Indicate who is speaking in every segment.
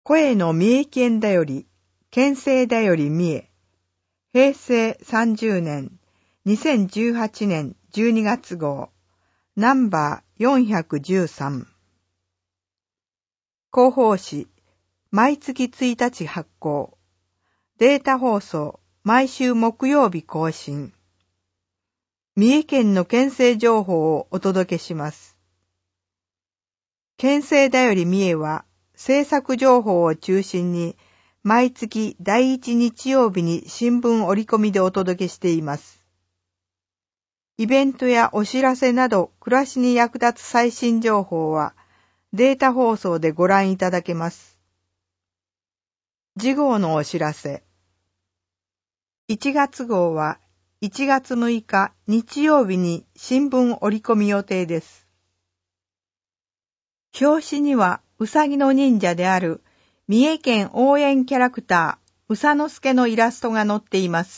Speaker 1: 声の三重県だより、県政だより三重。平成30年、2018年12月号、ナンバー413。広報誌、毎月1日発行。データ放送、毎週木曜日更新。三重県の県政情報をお届けします。県政だより三重は、政策情報を中心に、毎月第1日曜日に新聞折り込みでお届けしています。イベントやお知らせなど暮らしに役立つ最新情報はデータ放送でご覧いただけます。次号のお知らせ。1月号は1月6日日曜日に新聞折り込み予定です。表紙にはうさぎの忍者である三重県応援キャラクター、うさのすけのイラストが載っています。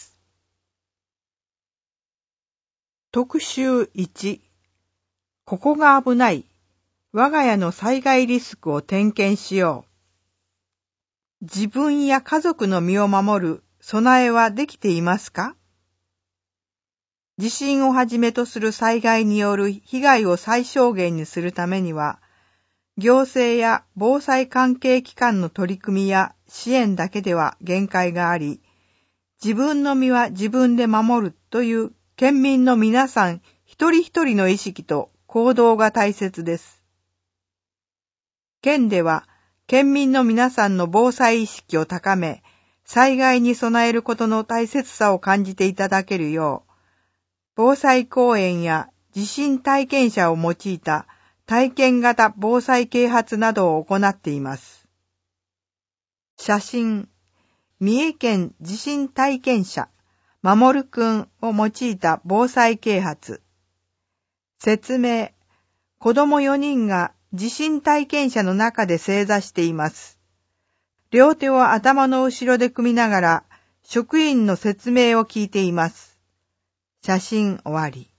Speaker 1: 特集1、ここが危ない。我が家の災害リスクを点検しよう。自分や家族の身を守る備えはできていますか？地震をはじめとする災害による被害を最小限にするためには、行政や防災関係機関の取り組みや支援だけでは限界があり、自分の身は自分で守るという県民の皆さん一人一人の意識と行動が大切です。県では県民の皆さんの防災意識を高め、災害に備えることの大切さを感じていただけるよう、防災講演や地震体験者を用いた体験型防災啓発などを行っています。写真、三重県地震体験者、まもるくんを用いた防災啓発。説明、子供4人が地震体験者の中で正座しています。両手を頭の後ろで組みながら職員の説明を聞いています。写真終わり。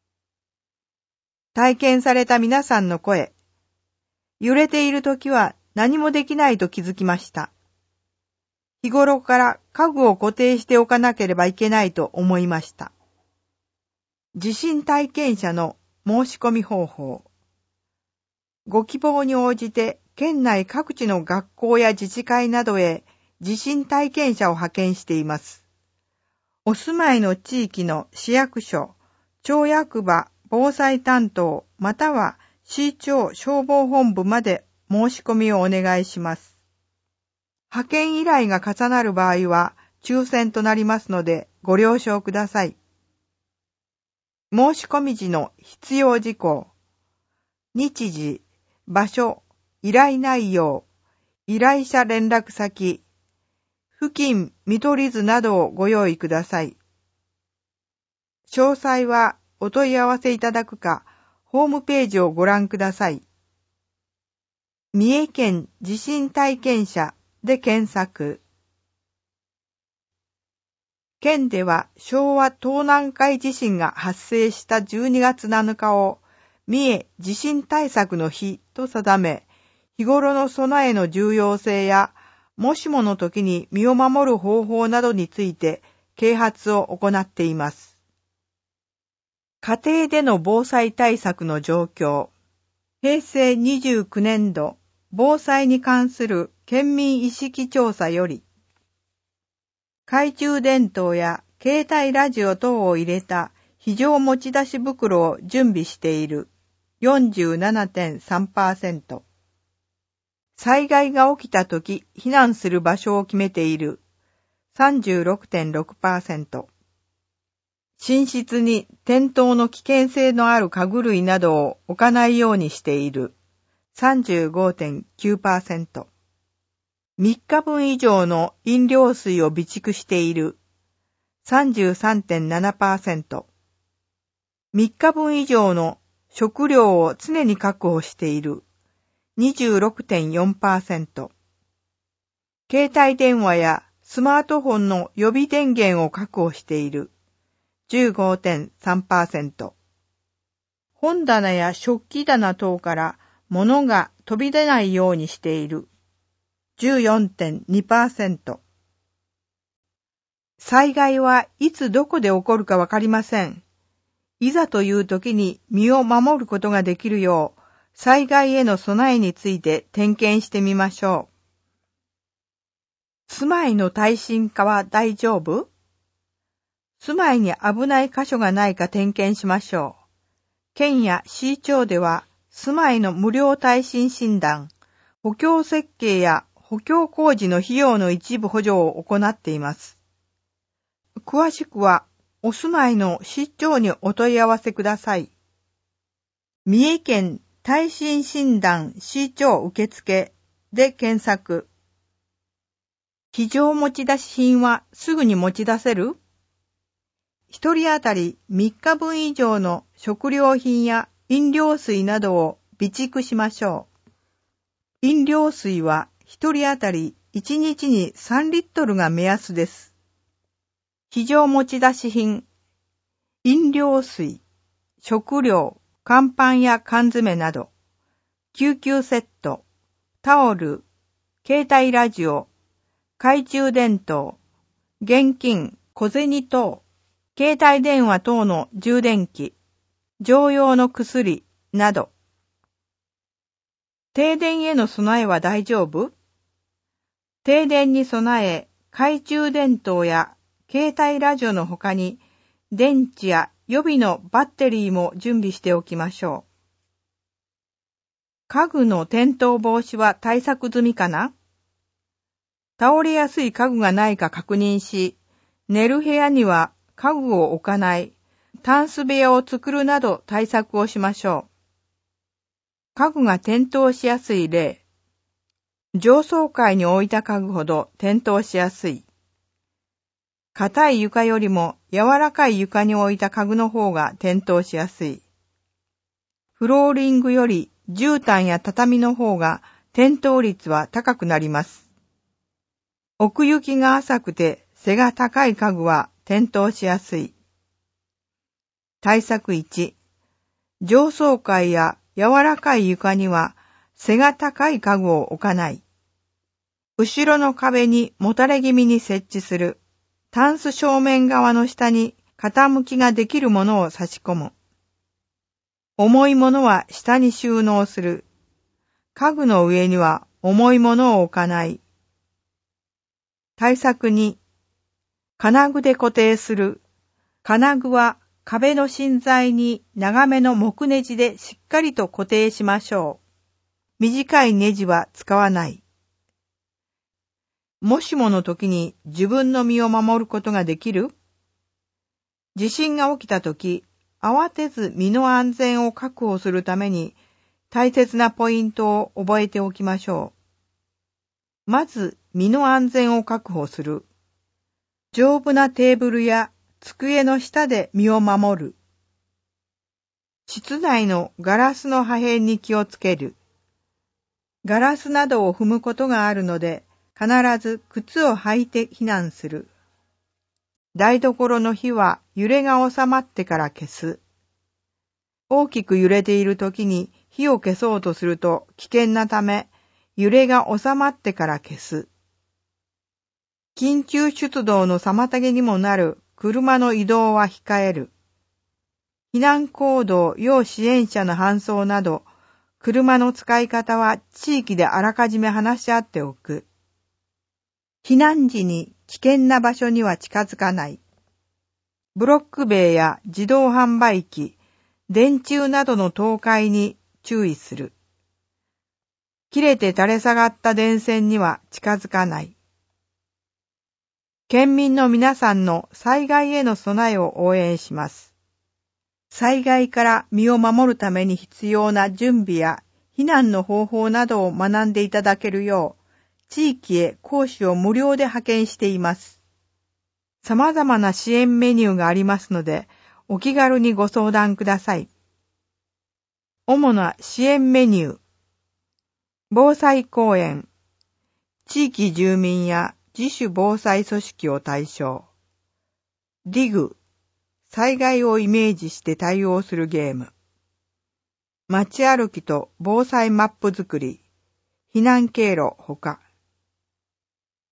Speaker 1: 体験された皆さんの声。揺れているときは何もできないと気づきました。日頃から家具を固定しておかなければいけないと思いました。地震体験者の申し込み方法。ご希望に応じて県内各地の学校や自治会などへ地震体験者を派遣しています。お住まいの地域の市役所、町役場、防災担当または市町消防本部まで申し込みをお願いします。派遣依頼が重なる場合は抽選となりますのでご了承ください。申し込み時の必要事項。日時、場所、依頼内容、依頼者連絡先、付近見取り図などをご用意ください。詳細はお問い合わせいただくか、ホームページをご覧ください。三重県地震体験者で検索。県では昭和東南海地震が発生した12月7日を三重地震対策の日と定め、日頃の備えの重要性や、もしもの時に身を守る方法などについて啓発を行っています。家庭での防災対策の状況。平成29年度防災に関する県民意識調査より、懐中電灯や携帯ラジオ等を入れた非常持ち出し袋を準備している 47.3%。災害が起きたとき避難する場所を決めている 36.6%。寝室に転倒の危険性のある家具類などを置かないようにしている 35.9%。3日分以上の飲料水を備蓄している 33.7%。3日分以上の食料を常に確保している 26.4%。携帯電話やスマートフォンの予備電源を確保している 15.3%。本棚や食器棚等から物が飛び出ないようにしている 14.2%。災害はいつどこで起こるかわかりません。いざという時に身を守ることができるよう、災害への備えについて点検してみましょう。住まいの耐震化は大丈夫？住まいに危ない箇所がないか点検しましょう。県や市町では住まいの無料耐震診断、補強設計や補強工事の費用の一部補助を行っています。詳しくはお住まいの市長にお問い合わせください。三重県耐震診断市長受付で検索。非常持ち出し品はすぐに持ち出せる？一人当たり3日分以上の食料品や飲料水などを備蓄しましょう。飲料水は一人当たり1日に3リットルが目安です。非常持ち出し品、飲料水、食料、乾パンや缶詰など、救急セット、タオル、携帯ラジオ、懐中電灯、現金、小銭等、携帯電話等の充電器、常用の薬など。停電への備えは大丈夫？停電に備え、懐中電灯や携帯ラジオの他に、電池や予備のバッテリーも準備しておきましょう。家具の転倒防止は対策済みかな？倒れやすい家具がないか確認し、寝る部屋には家具を置かない、タンス部屋を作るなど対策をしましょう。家具が転倒しやすい例。上層階に置いた家具ほど転倒しやすい。硬い床よりも柔らかい床に置いた家具の方が転倒しやすい。フローリングより絨毯や畳の方が転倒率は高くなります。奥行きが浅くて背が高い家具は転倒しやすい。対策1、上層階や柔らかい床には背が高い家具を置かない。後ろの壁にもたれ気味に設置する。タンス正面側の下に傾きができるものを差し込む。重いものは下に収納する。家具の上には重いものを置かない。対策2、金具で固定する。金具は壁の芯材に長めの木ネジでしっかりと固定しましょう。短いネジは使わない。もしもの時に自分の身を守ることができる？地震が起きた時、慌てず身の安全を確保するために大切なポイントを覚えておきましょう。まず、身の安全を確保する。丈夫なテーブルや机の下で身を守る。室内のガラスの破片に気をつける。ガラスなどを踏むことがあるので、必ず靴を履いて避難する。台所の火は揺れが収まってから消す。大きく揺れている時に火を消そうとすると危険なため、揺れが収まってから消す。緊急出動の妨げにもなる車の移動は控える。避難行動、要支援者の搬送など、車の使い方は地域であらかじめ話し合っておく。避難時に危険な場所には近づかない。ブロック塀や自動販売機、電柱などの倒壊に注意する。切れて垂れ下がった電線には近づかない。県民の皆さんの災害への備えを応援します。災害から身を守るために必要な準備や避難の方法などを学んでいただけるよう、地域へ講師を無料で派遣しています。様々な支援メニューがありますので、お気軽にご相談ください。主な支援メニュー。防災講演。地域住民や自主防災組織を対象。ディグ。災害をイメージして対応するゲーム。街歩きと防災マップ作り。避難経路ほか。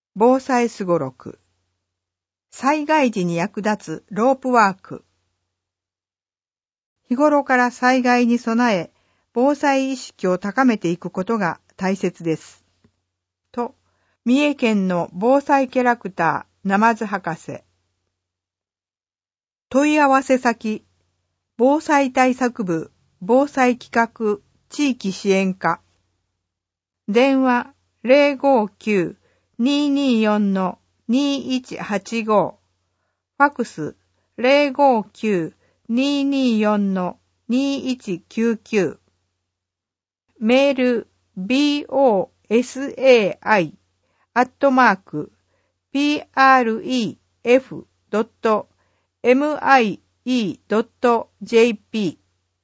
Speaker 1: 防災すごろく。災害時に役立つロープワーク。日頃から災害に備え、防災意識を高めていくことが大切です。と、三重県の防災キャラクター、なまず博士。問い合わせ先、防災対策部、防災企画、地域支援課。電話059-224-2185。ファクス059-224-2199。メール bosai@pref.mie.jp。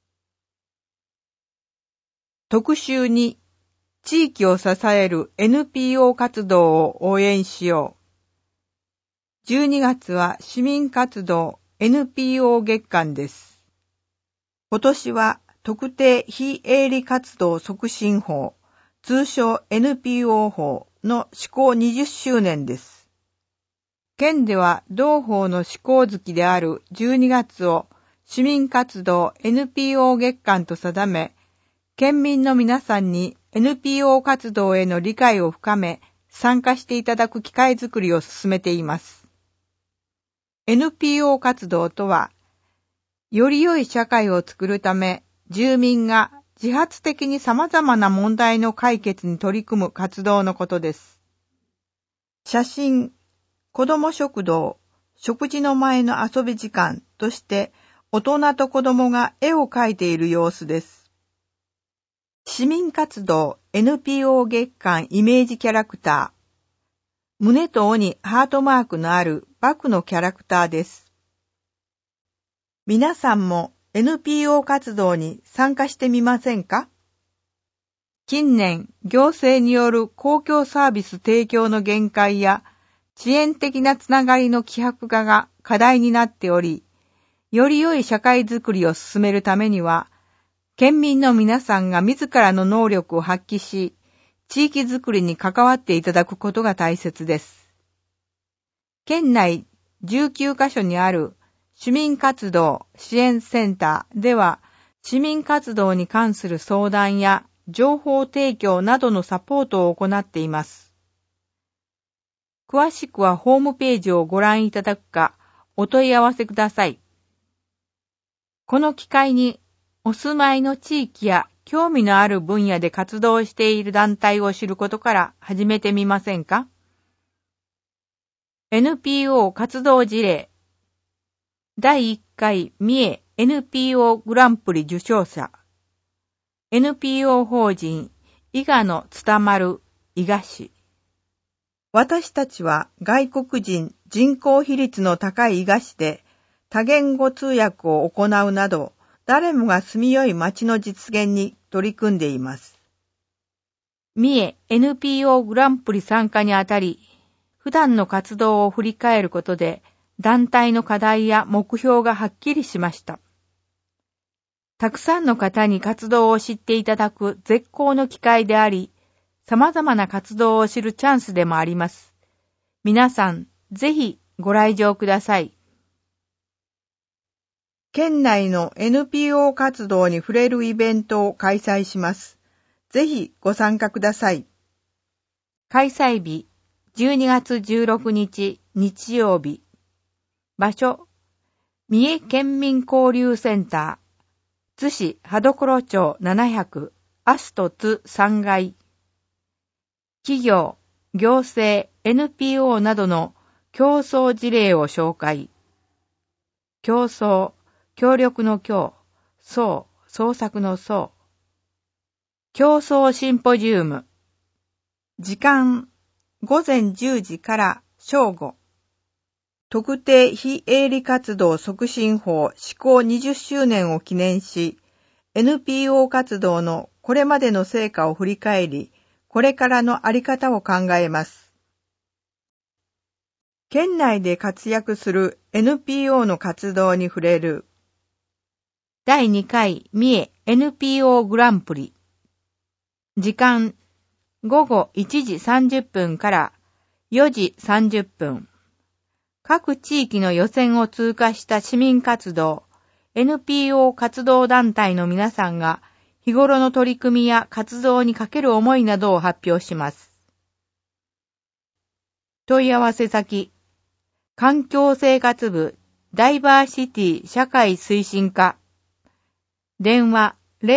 Speaker 1: 特集2、地域を支える NPO 活動を応援しよう。12月は市民活動 NPO 月間です。今年は特定非営利活動促進法、通称 NPO 法の施行20周年です。県では同法の施行月である12月を市民活動 NPO 月間と定め、県民の皆さんに NPO 活動への理解を深め、参加していただく機会づくりを進めています。NPO 活動とは、より良い社会を作るため、住民が自発的に様々な問題の解決に取り組む活動のことです。写真、子ども食堂、食事の前の遊び時間として、大人と子どもが絵を描いている様子です。市民活動 NPO 月間イメージキャラクター。胸と尾にハートマークのあるバクのキャラクターです。皆さんも NPO 活動に参加してみませんか？近年、行政による公共サービス提供の限界や遅延的なつながりの希薄化が課題になっており、より良い社会づくりを進めるためには、県民の皆さんが自らの能力を発揮し、地域づくりに関わっていただくことが大切です。県内19カ所にある市民活動支援センターでは、市民活動に関する相談や情報提供などのサポートを行っています。詳しくはホームページをご覧いただくか、お問い合わせください。この機会に、お住まいの地域や興味のある分野で活動している団体を知ることから始めてみませんか？ NPO 活動事例第1回三重 NPO グランプリ受賞者 NPO 法人伊賀の伝まる伊賀市。私たちは外国人人口比率の高い伊賀市で多言語通訳を行うなど、誰もが住みよい町の実現に取り組んでいます。三重 NPO グランプリ参加にあたり、普段の活動を振り返ることで、団体の課題や目標がはっきりしました。たくさんの方に活動を知っていただく絶好の機会であり、様々な活動を知るチャンスでもあります。皆さん、ぜひご来場ください。県内の NPO 活動に触れるイベントを開催します。ぜひご参加ください。開催日、12月16日日曜日。場所、三重県民交流センター、津市羽所町700、アスト津3階。企業、行政、NPO などの競争事例を紹介。競争、協力の協、創作の創。競争シンポジウム。時間、午前10時から正午。特定非営利活動促進法施行20周年を記念し、NPO 活動のこれまでの成果を振り返り、これからのあり方を考えます。県内で活躍する NPO の活動に触れる。第2回三重 NPO グランプリ。時間、午後1時30分から 4時30分。各地域の予選を通過した市民活動、NPO 活動団体の皆さんが日頃の取り組みや活動にかける思いなどを発表します。問い合わせ先、環境生活部ダイバーシティ社会推進課。電話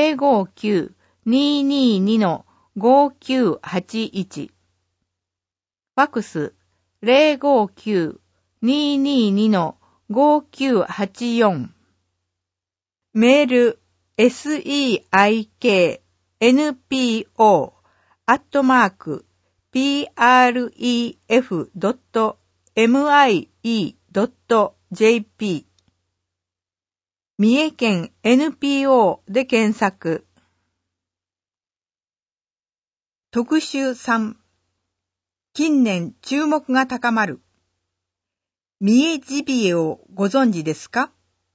Speaker 1: 059-222-5981。ファクス059-222-5984。メール seiko.pref.mie.jp 三重県 NPO で検索。特集3。近年注目が高まる。三重ジビエをご存知ですか？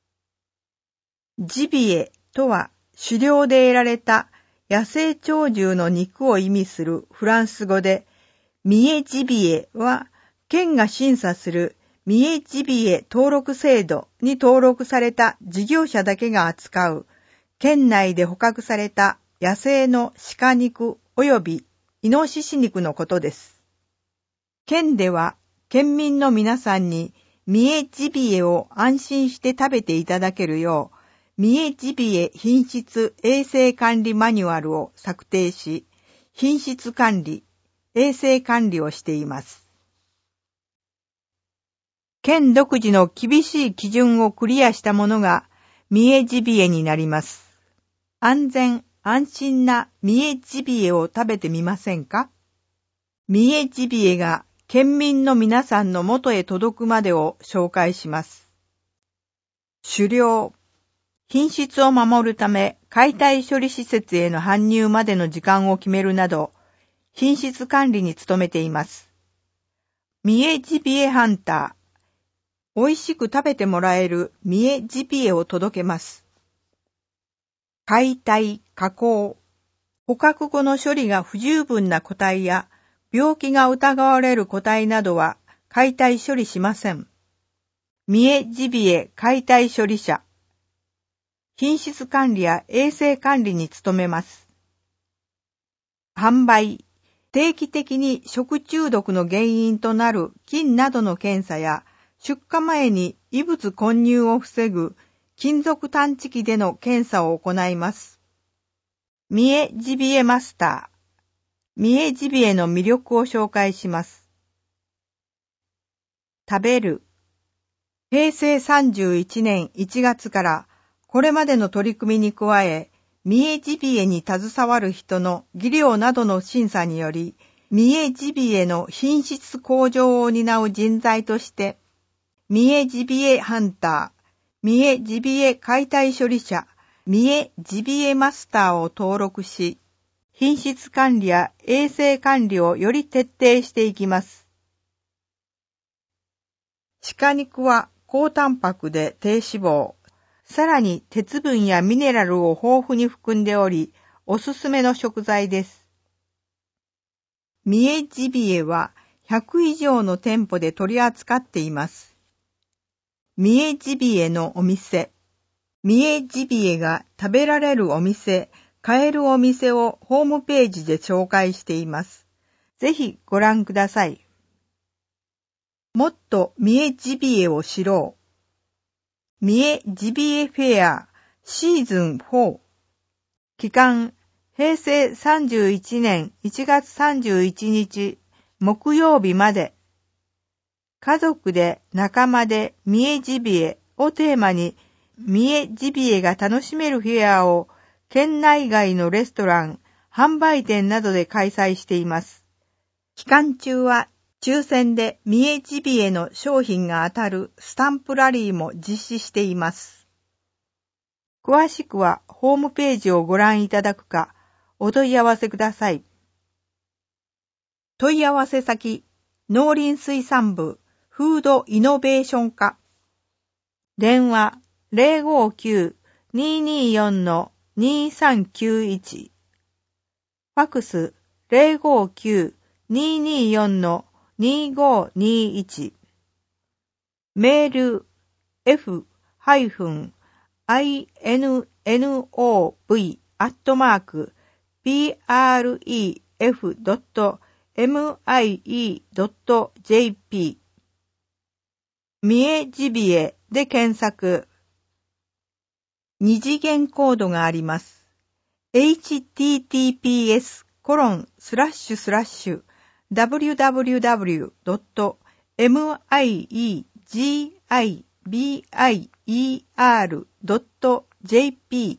Speaker 1: ジビエとは狩猟で得られた野生鳥獣の肉を意味するフランス語で、三重ジビエは県が審査する三重ジビエ登録制度に登録された事業者だけが扱う県内で捕獲された野生の鹿肉及びイノシシ肉のことです。県では県民の皆さんに三重ジビエを安心して食べていただけるよう、三重ジビエ品質衛生管理マニュアルを策定し、品質管理、衛生管理をしています。県独自の厳しい基準をクリアしたものが三重ジビエになります。安全・安心な三重ジビエを食べてみませんか？三重ジビエが県民の皆さんの元へ届くまでを紹介します。狩猟。品質を守るため解体処理施設への搬入までの時間を決めるなど、品質管理に努めています。三重ジビエハンター。美味しく食べてもらえる三重ジビエを届けます。解体・加工。捕獲後の処理が不十分な個体や病気が疑われる個体などは解体処理しません。三重ジビエ解体処理車。品質管理や衛生管理に努めます。販売。定期的に食中毒の原因となる菌などの検査や、出荷前に異物混入を防ぐ金属探知機での検査を行います。三重ジビエマスター。三重ジビエの魅力を紹介します。食べる。平成31年1月からこれまでの取り組みに加え、三重ジビエに携わる人の技量などの審査により、三重ジビエの品質向上を担う人材として、三重ジビエハンター、三重ジビエ解体処理車、三重ジビエマスターを登録し、品質管理や衛生管理をより徹底していきます。鹿肉は高タンパクで低脂肪、さらに鉄分やミネラルを豊富に含んでおり、おすすめの食材です。三重ジビエは100以上の店舗で取り扱っています。三重ジビエのお店。三重ジビエが食べられるお店、買えるお店をホームページで紹介しています。ぜひご覧ください。もっと三重ジビエを知ろう。三重ジビエフェアシーズン4。期間、平成31年1月31日木曜日まで。家族で仲間で三重ジビエをテーマに三重ジビエが楽しめるフェアを県内外のレストラン、販売店などで開催しています。期間中は抽選で三重ジビエの商品が当たるスタンプラリーも実施しています。詳しくはホームページをご覧いただくかお問い合わせください。問い合わせ先、農林水産部フードイノベーション課。電話059-224-2391。ファクス059-224-2391。 2521メール f-inov@pref.mie.jp 三重ジビエで検索。二次元コードがあります。https://www.meigibier.jp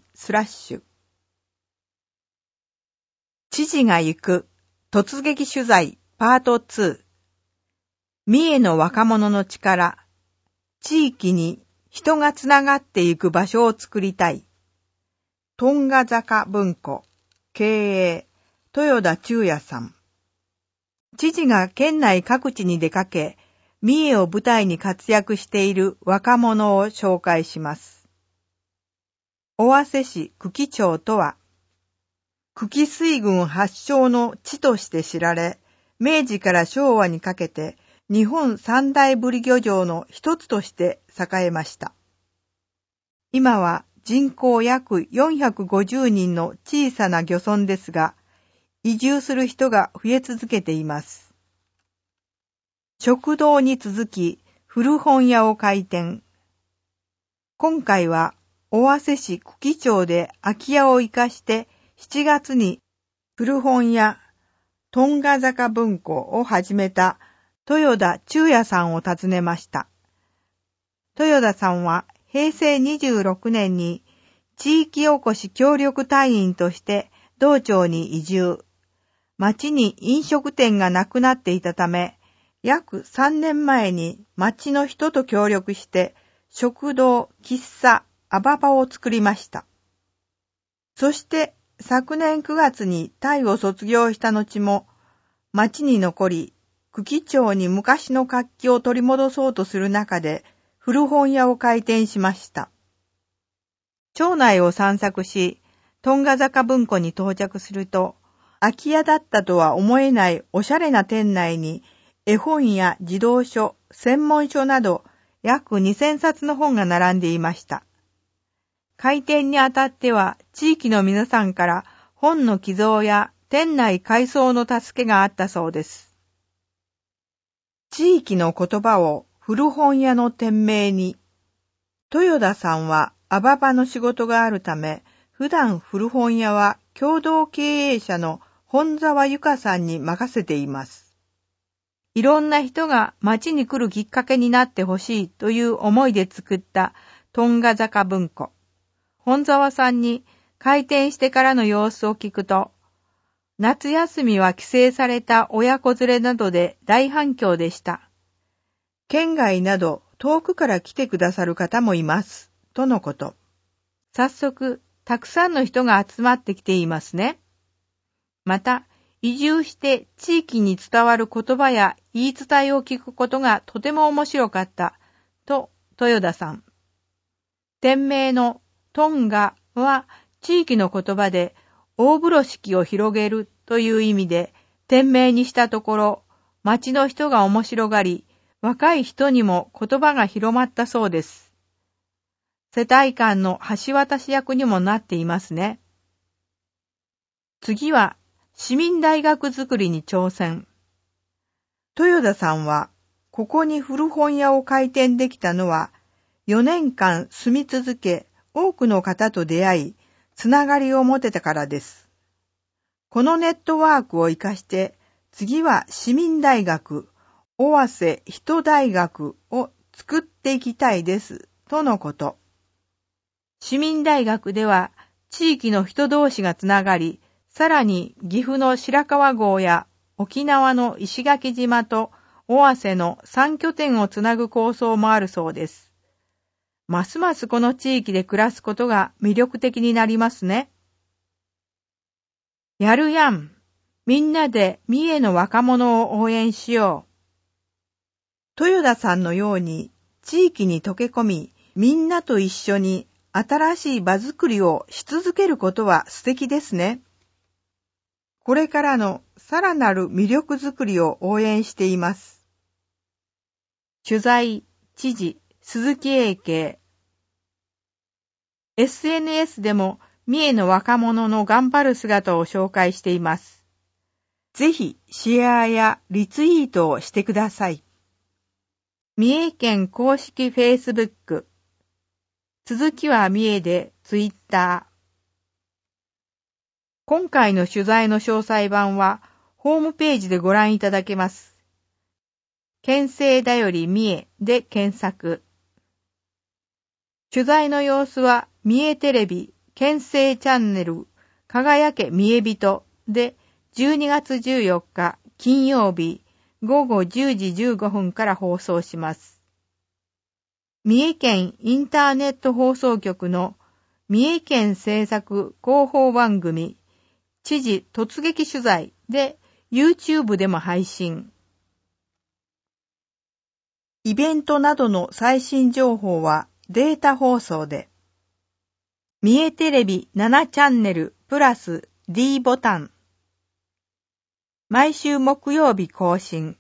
Speaker 1: 知事が行く突撃取材パート2三重の若者の力地域に人がつながっていく場所を作りたい。トンガ坂文庫経営豊田忠也さん。知事が県内各地に出かけ、三重を舞台に活躍している若者を紹介します。尾鷲市久喜町とは、久喜水軍発祥の地として知られ、明治から昭和にかけて日本三大ブリ漁場の一つとして栄えました。今は人口約450人の小さな漁村ですが、移住する人が増え続けています。食堂に続き、古本屋を開店。今回は、尾鷲市久喜町で空き家を生かして7月に古本屋トンガ坂文庫を始めた豊田忠也さんを訪ねました。豊田さんは平成26年に地域おこし協力隊員として道庁に移住。町に飲食店がなくなっていたため、約3年前に町の人と協力して食堂、喫茶、アババを作りました。そして昨年9月にタイを卒業した後も町に残り、久喜町に昔の活気を取り戻そうとする中で古本屋を開店しました。町内を散策し、トンガ坂文庫に到着すると、空き家だったとは思えないおしゃれな店内に絵本や児童書、専門書など約2000冊の本が並んでいました。開店にあたっては地域の皆さんから本の寄贈や店内改装の助けがあったそうです。地域の言葉を古本屋の店名に。豊田さんはアババの仕事があるため、普段古本屋は共同経営者の本沢由香さんに任せています。いろんな人が町に来るきっかけになってほしいという思いで作ったトンガ坂文庫。本沢さんに開店してからの様子を聞くと、夏休みは帰省された親子連れなどで大反響でした。県外など遠くから来てくださる方もいます。とのこと。早速、たくさんの人が集まってきていますね。また、移住して地域に伝わる言葉や言い伝えを聞くことがとても面白かった。と、豊田さん。店名のトンガは地域の言葉で大風呂敷を広げるという意味で店名にしたところ、町の人が面白がり、若い人にも言葉が広まったそうです。世帯間の橋渡し役にもなっていますね。次は市民大学づくりに挑戦。豊田さんはここに古本屋を開店できたのは4年間住み続け多くの方と出会いつながりを持てたからです。このネットワークを生かして次は市民大学尾鷲人大学を作っていきたいですとのこと。市民大学では地域の人同士がつながり、さらに岐阜の白川郷や沖縄の石垣島と尾鷲の3拠点をつなぐ構想もあるそうです。ますますこの地域で暮らすことが魅力的になりますね。やるやん。みんなで三重の若者を応援しよう。豊田さんのように地域に溶け込み、みんなと一緒に新しい場作りをし続けることは素敵ですね。 これからのさらなる魅力づくりを応援しています。取材、知事、鈴木英慶。SNS でも三重の若者の頑張る姿を紹介しています。ぜひシェアやリツイートをしてください。三重県公式 Facebook。続きは三重で Twitter。今回の取材の詳細版はホームページでご覧いただけます。県政だより三重で検索。取材の様子は三重テレビ県政チャンネル輝け三重人で12月14日金曜日午後10時15分から放送します。三重県インターネット放送局の三重県政策広報番組知事突撃取材で YouTube でも配信。イベントなどの最新情報はデータ放送で。三重テレビ7チャンネルプラス D ボタン。毎週木曜日更新。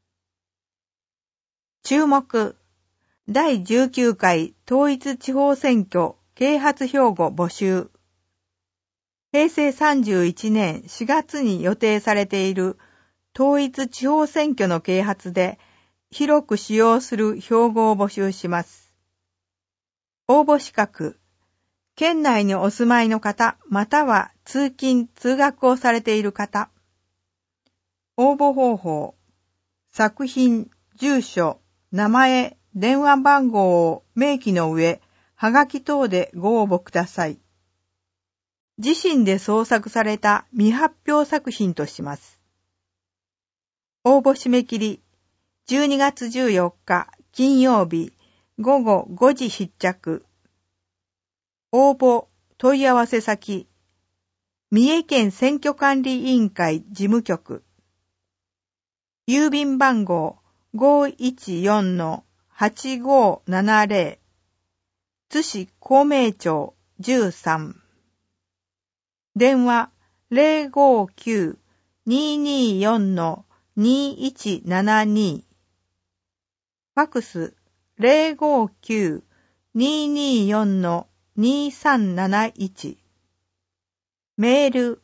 Speaker 1: 注目。第19回統一地方選挙啓発標語募集。平成31年4月に予定されている統一地方選挙の啓発で広く使用する標語を募集します。応募資格。県内にお住まいの方、または通勤・通学をされている方。応募方法。作品、住所、名前、電話番号を明記の上、はがき等でご応募ください。自身で創作された未発表作品とします。応募締め切り、12月14日金曜日午後5時必着。応募問い合わせ先、三重県選挙管理委員会事務局。郵便番号 514-8570 津市公明町13。電話 059-224-2172。ファクス 059-224-2371。メール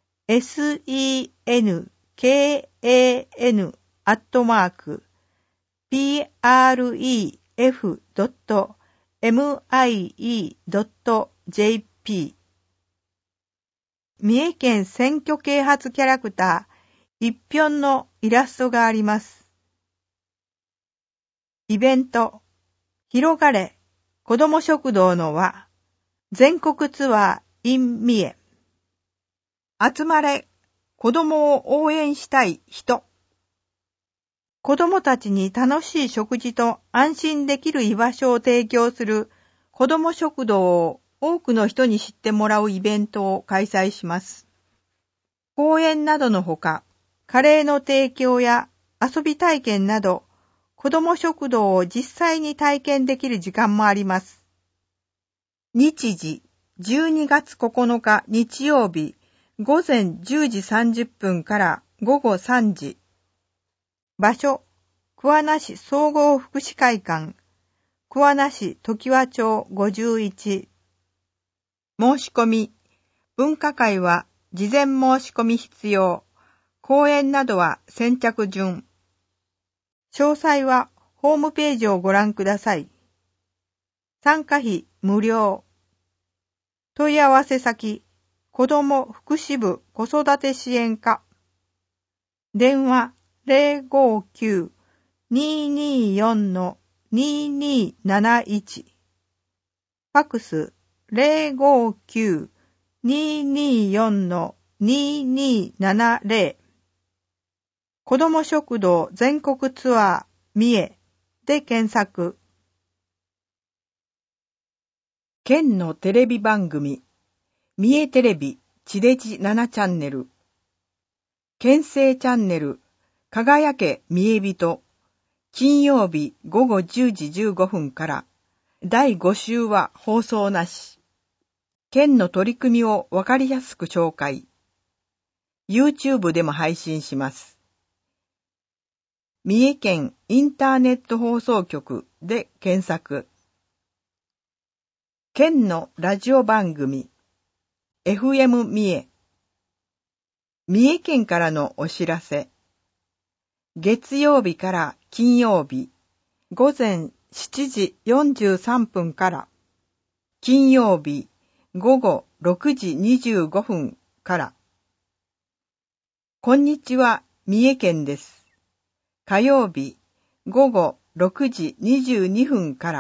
Speaker 1: senkan@pref.mie.jp。 三重県選挙啓発キャラクター一辺のイラストがあります。イベント、広がれ子ども食堂の輪全国ツアー in 三重。集まれ子どもを応援したい人。子どもたちに楽しい食事と安心できる居場所を提供する子ども食堂を多くの人に知ってもらうイベントを開催します。講演などのほか、カレーの提供や遊び体験など、子ども食堂を実際に体験できる時間もあります。日時、12月9日日曜日、午前10時30分から午後3時。場所、桑名市総合福祉会館、桑名市常盤町51。申し込み、分科会は事前申し込み必要。講演などは先着順。詳細はホームページをご覧ください。参加費無料。問い合わせ先、子ども福祉部子育て支援課。電話059-224-2271。ファクス059-224-2270。子ども食堂全国ツアー三重で検索。県のテレビ番組、三重テレビ地デジ7チャンネル、県政チャンネル、輝け三重人、金曜日午後10時15分から、第5週は放送なし。県の取り組みをわかりやすく紹介。 YouTube でも配信します。三重県インターネット放送局で検索。県のラジオ番組 FM 三重。三重県からのお知らせ。月曜日から金曜日午前7時43分から金曜日午後6時25分から。こんにちは、三重県です。火曜日午後6時22分から。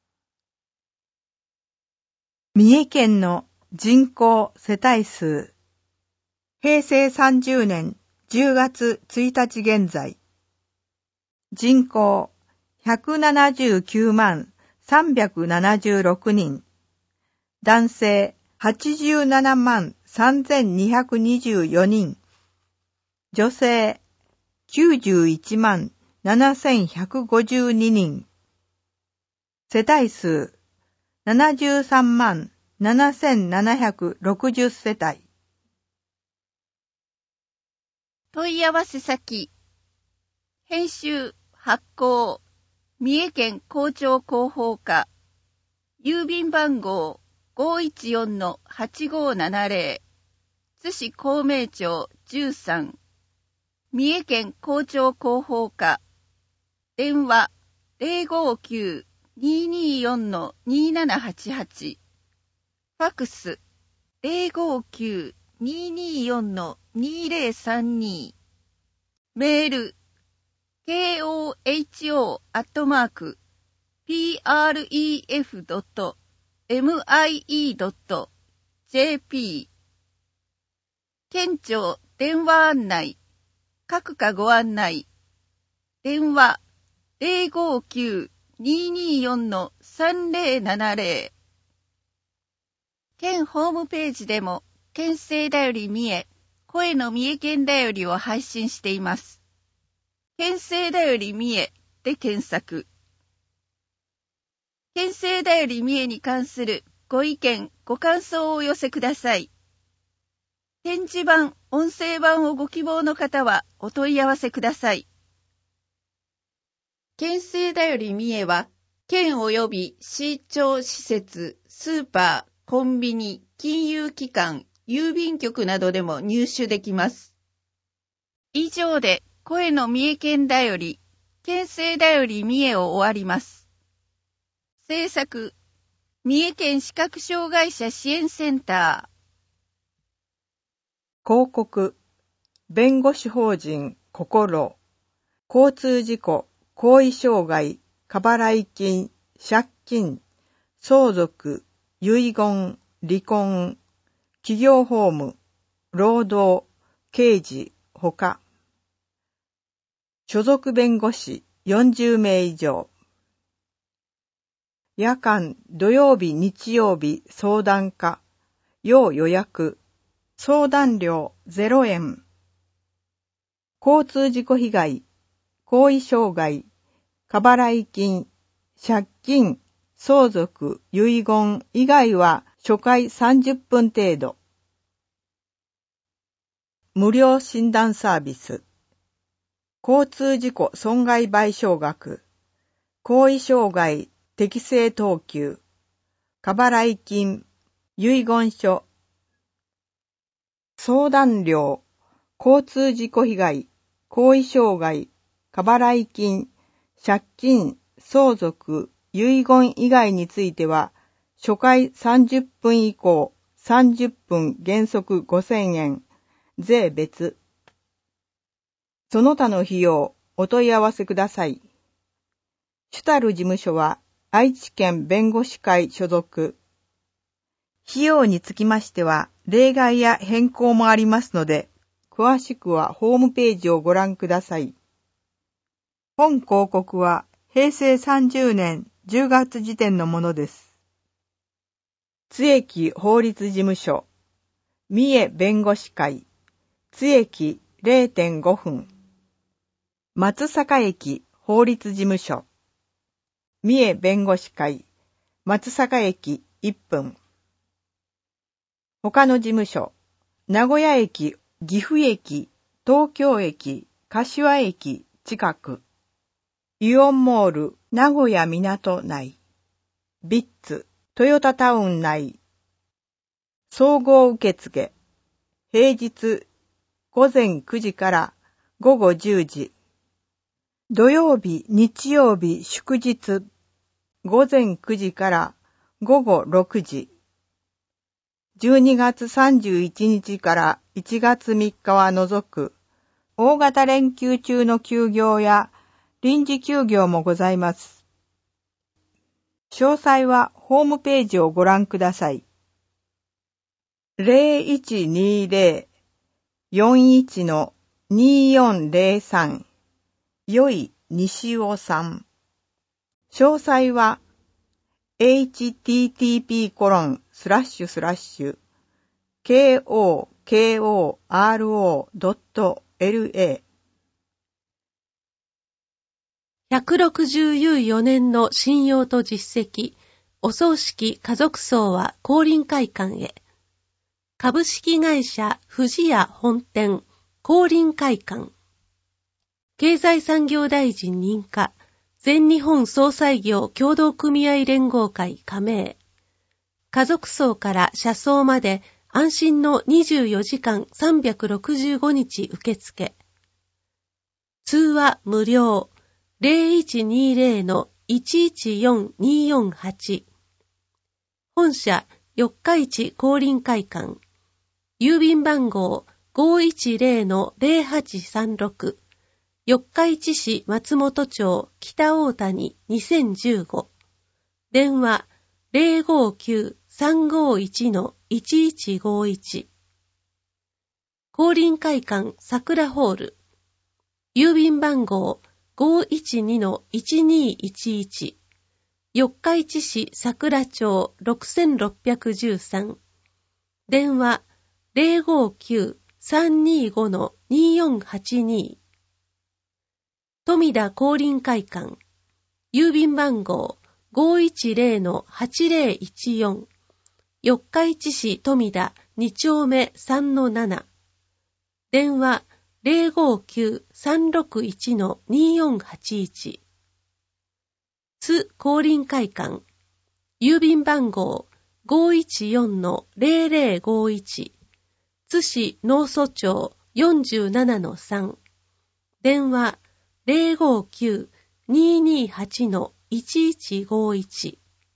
Speaker 1: 三重県の人口世帯数。平成30年10月1日現在。人口179万376人。男性87万3224人。女性91万7152人。世帯数73万7760世帯。
Speaker 2: 問い合わせ先。編集発行三重県校長広報課郵便番号 514-8570 津市孔明町13三重県校長広報課電話 059-224-2788 ファクス 059-224-2032 メールkoho@pref.mie.jp 県庁電話案内各課ご案内電話 059-224-3070 県ホームページでも県政だより三重声の三重県だよりを配信しています。県政だより三重で検索。県政だより三重に関するご意見、ご感想をお寄せください。展示版、音声版をご希望の方はお問い合わせください。県政だより三重は、県及び市町施設、スーパー、コンビニ、金融機関、郵便局などでも入手できます。以上で、声の三重県だより、県政だより三重を終わります。制作、三重県視覚障害者支援センタ
Speaker 1: ー。広告、弁護士法人心、交通事故、後遺障害、過払い金、借金、相続、遺言、離婚、企業法務、労働、刑事、ほか。所属弁護士40名以上。夜間、土曜日、日曜日、相談課、要予約、相談料0円。交通事故被害、後遺障害、過払い金、借金、相続、遺言以外は初回30分程度。無料診断サービス。交通事故損害賠償額、後遺障害適正等級、過払い金、遺言書、相談料、交通事故被害、後遺障害、過払い金、借金、相続、遺言以外については、初回30分以降、30分原則5000円、税別。その他の費用、お問い合わせください。主たる事務所は、愛知県弁護士会所属。費用につきましては、例外や変更もありますので、詳しくはホームページをご覧ください。本広告は、平成30年10月時点のものです。津駅法律事務所、三重弁護士会、津駅 0.5 分。松阪駅法律事務所、三重弁護士会、松阪駅1分。他の事務所、名古屋駅岐阜駅、東京駅、柏駅近く。イオンモール、名古屋港内。ビッツ、トヨタタウン内。総合受付。平日、午前9時から午後10時。土曜日、日曜日、祝日。午前9時から午後6時。12月31日から1月3日は除く、大型連休中の休業や臨時休業もございます。詳細はホームページをご覧ください。0120-41-2403よい西尾さん。詳細は http://kokoro.la
Speaker 3: 164年の信用と実績、お葬式家族葬は降臨会館へ。株式会社富士屋本店降臨会館。経済産業大臣認可、全日本葬祭業協同組合連合会加盟。家族葬から社葬まで安心の24時間365日受付。通話無料。0120-114248 本社四日市降臨会館郵便番号 510-0836 四日市市松本町北大谷2015電話 059-351-1151 降臨会館桜ホール郵便番号512-1211 四日市市桜町6613電話 059-325-2482 富田降臨会館郵便番号 510-8014 四日市市富田2丁目 3-7 電話059-361-2481 津降臨会館郵便番号 514-0051 津市農蘇町 47-3 電話 059-228-1151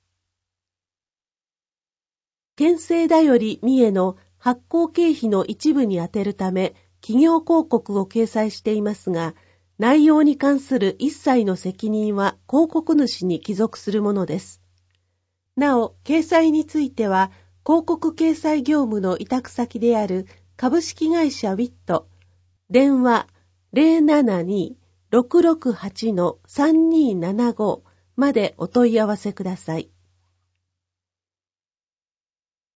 Speaker 3: 県政だより三重の発行経費の一部に充てるため企業広告を掲載していますが、内容に関する一切の責任は広告主に帰属するものです。なお、掲載については、広告掲載業務の委託先である株式会社ウィット、電話 072-668-3275 までお問い合わせください。